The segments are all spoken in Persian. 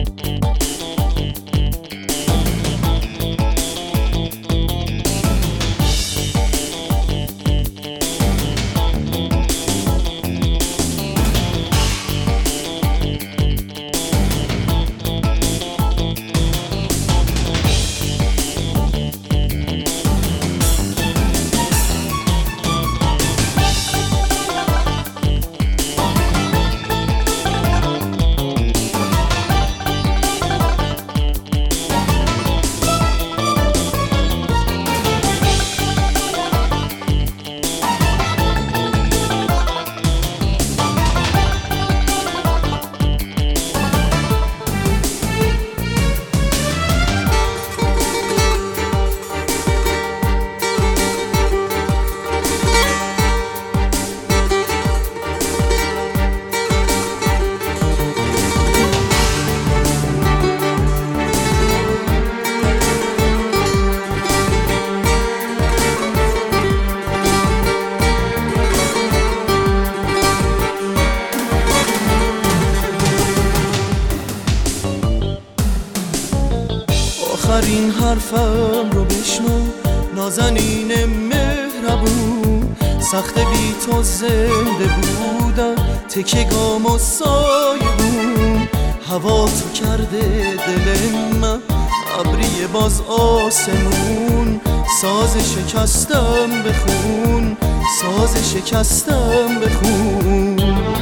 آخرین حرفم رو بشنو نازنین مهربون، سخت بی تو زنده بودم تکیه‌گام و سایبون. هوا تو کرده دل من ابری باز آسمون، ساز شکستم بخون، ساز شکستم بخون.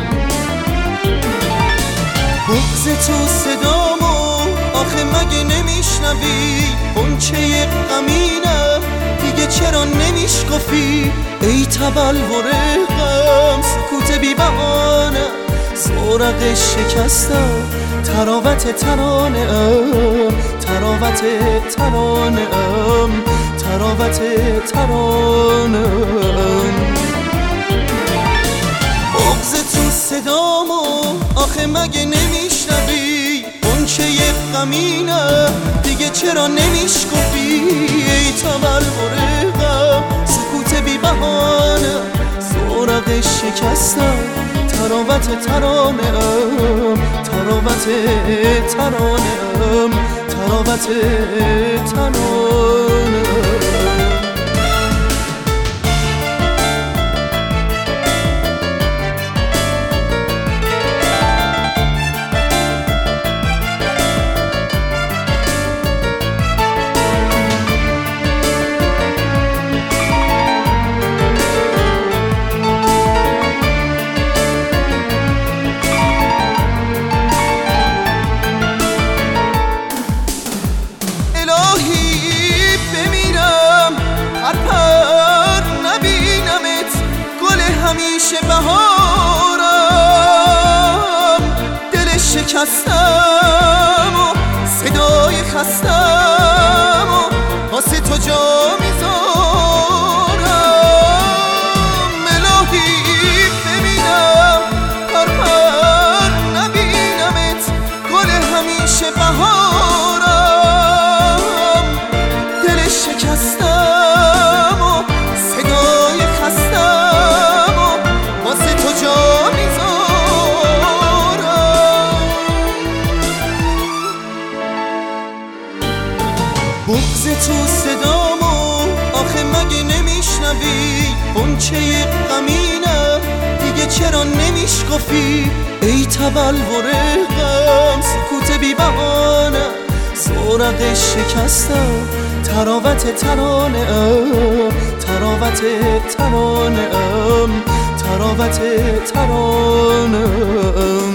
بغض تو صدامو آخه مگه نمیشنوی؟ غنچه غمینم دیگه چرا نمیشکفی؟ ای تبلور غم سکوت بی بهانه، زورق شکستم تراوت ترانه ام، تراوت ترانه ام، تراوت ترانه ام. بغض تو صدامو آخه مگه نمیشنوی؟ غنچه غمینم دیگه چرا نمیشکفی؟ ای تبلور غم سکوت بی بهانه، زورق شکستم تراوت ترانه ام، تراوت ترانه ام، تراوت ترانه ام. همیشه بهارم دل شکستم و صدای خستم و واسه تو جا میذارم. الهی ببینم پر پر نبینمت، گل همیشه بهارم دل شکستم و صدای خستم واسه تو جا میذارم. بغض تو صدامو آخه مگه نمیشنوی؟ غنچه غمینم دیگه چرا نمیشکفی؟ ای تبلور غم سکوت بی بهانه، زورق شکستم تراوت ترانه ام، تراوت ترانه ام، تراوت ترانه ام.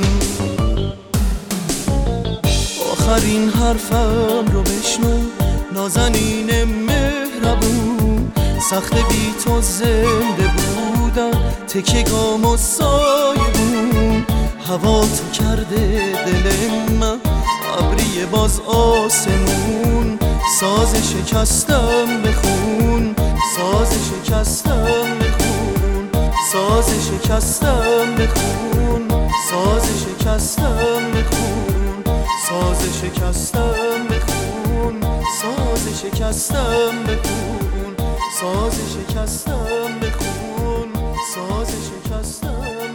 آخرین حرفم رو بشنو نازنین مهربون، سخت بی تو زنده بودم تکیه‌گام و سایبون. هوا تو کرده دل من ابری باز آسمون، ساز شکستم بخون، ساز شکستم بخون، ساز شکستم بخون، ساز شکستم بخون، ساز شکستم بخون، ساز شکستم بخون، ساز شکستم بخون، ساز شکستم